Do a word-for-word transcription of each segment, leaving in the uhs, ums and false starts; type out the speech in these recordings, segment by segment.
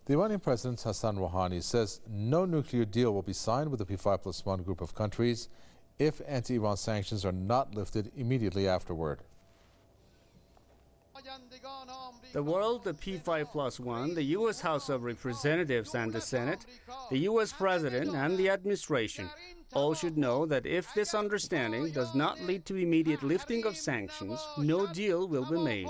The Iranian President Hassan Rouhani says no nuclear deal will be signed with the P five plus one group of countries if anti-Iran sanctions are not lifted immediately afterward. The world, the P five plus one, the U S House of Representatives and the Senate, the U S President and the administration all should know that if this understanding does not lead to immediate lifting of sanctions, no deal will be made.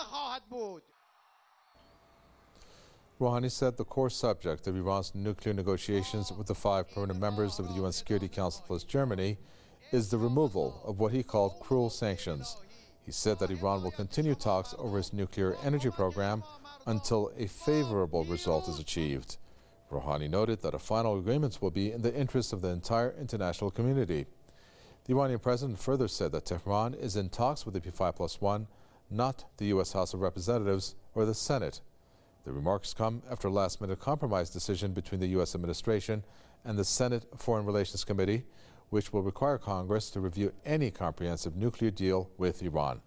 Rouhani said the core subject of Iran's nuclear negotiations with the five permanent members of the U N Security Council plus Germany is the removal of what he called cruel sanctions. He said that Iran will continue talks over its nuclear energy program until a favorable result is achieved. Rouhani noted that a final agreement will be in the interest of the entire international community. The Iranian president further said that Tehran is in talks with the P five plus one, not the U S House of Representatives or the Senate. The remarks come after a last-minute compromise decision between the U S administration and the Senate Foreign Relations Committee, which will require Congress to review any comprehensive nuclear deal with Iran.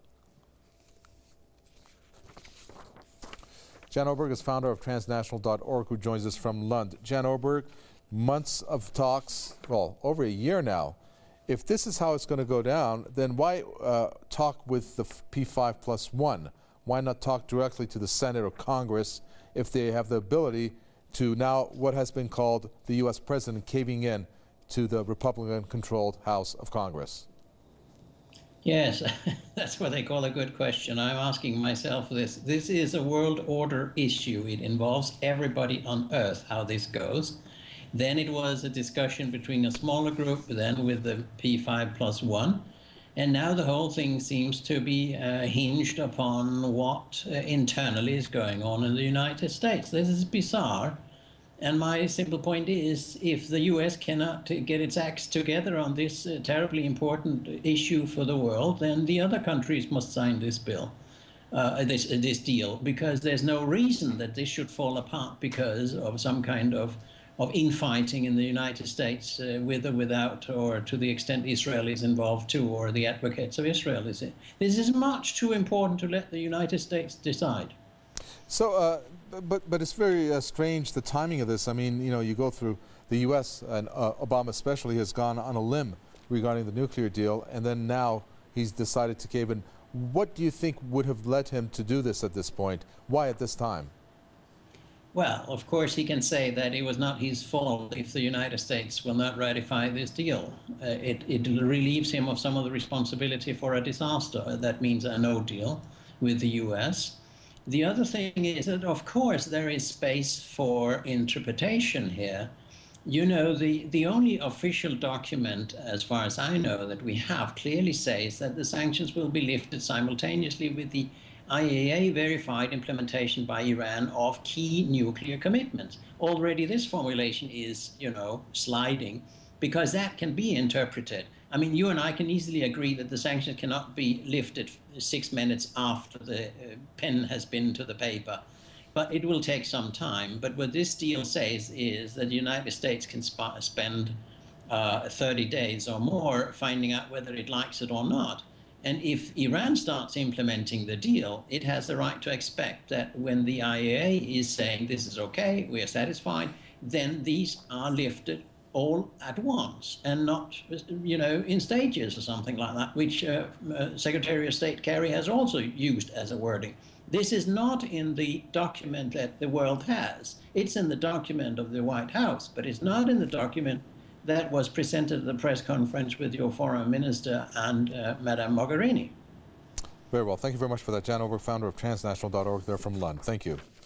Jan Oberg is founder of transnational dot org, who joins us from Lund. Jan Oberg, months of talks, well, over a year now. If this is how it's going to go down, then why uh, talk with the P five plus one? Why not talk directly to the Senate or Congress if they have the ability to now what has been called the U S president caving in to the Republican-controlled House of Congress? Yes, that's what they call a good question. I'm asking myself this. This is a world order issue. It involves everybody on Earth, how this goes. Then it was a discussion between a smaller group, then with the P five plus one. And now the whole thing seems to be uh, hinged upon what uh, internally is going on in the United States. This is bizarre. And my simple point is, if the U S cannot get its acts together on this uh, terribly important issue for the world, then the other countries must sign this bill, uh, this, uh, this deal, because there's no reason that this should fall apart because of some kind of of infighting in the United States, uh, with or without, or to the extent Israel is involved too, or the advocates of Israel. Is it? This is much too important to let the United States decide. So, uh, but but it's very uh, strange, the timing of this. I mean, you know, you go through the U S and uh, Obama especially has gone on a limb regarding the nuclear deal, and then now he's decided to cave in. What do you think would have led him to do this at this point? Why at this time? Well, of course, he can say that it was not his fault if the United States will not ratify this deal. Uh, it, it relieves him of some of the responsibility for a disaster. That means a no deal with the U S. The other thing is that, of course, there is space for interpretation here. You know, the, the only official document, as far as I know, that we have clearly says that the sanctions will be lifted simultaneously with the I A E A-verified implementation by Iran of key nuclear commitments. Already this formulation is, you know, sliding, because that can be interpreted. I mean, you and I can easily agree that the sanctions cannot be lifted six minutes after the uh, pen has been to the paper, but it will take some time. But what this deal says is that the United States can sp spend uh, thirty days or more finding out whether it likes it or not. And if Iran starts implementing the deal, it has the right to expect that when the I A E A is saying this is okay, we are satisfied, then these are lifted all at once and not, you know, in stages or something like that, which uh, uh, Secretary of State Kerry has also used as a wording. This is not in the document that the world has. It's in the document of the White House, but it's not in the document that was presented at the press conference with your foreign minister and uh, Madame Mogherini. Very well. Thank you very much for that. Jan Oberg, founder of transnational dot org, there from Lund. Thank you.